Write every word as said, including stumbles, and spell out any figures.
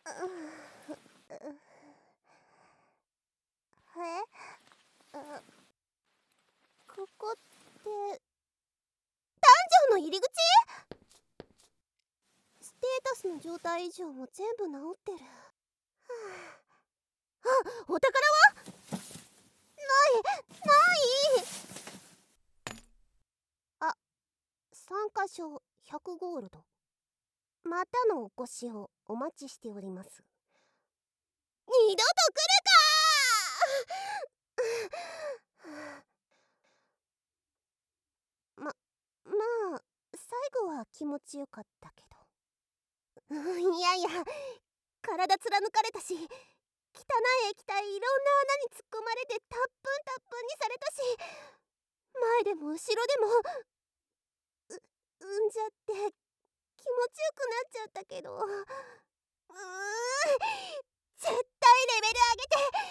え、ここってダンジョンの入り口？ステータスの状態異常も全部治ってる。あ、お宝は？ないないあ、参加賞ひゃくゴールド。またのお越しをお待ちしております。二度と来るかま、まあ最後は気持ちよかったけど。いやいや、体貫かれたし、汚い液体いろんな穴に突っ込まれてタップンタップンにされたし、前でも後ろでもう、うんじゃって気持ちよくなっちゃったけど、うーん、絶対レベル上げて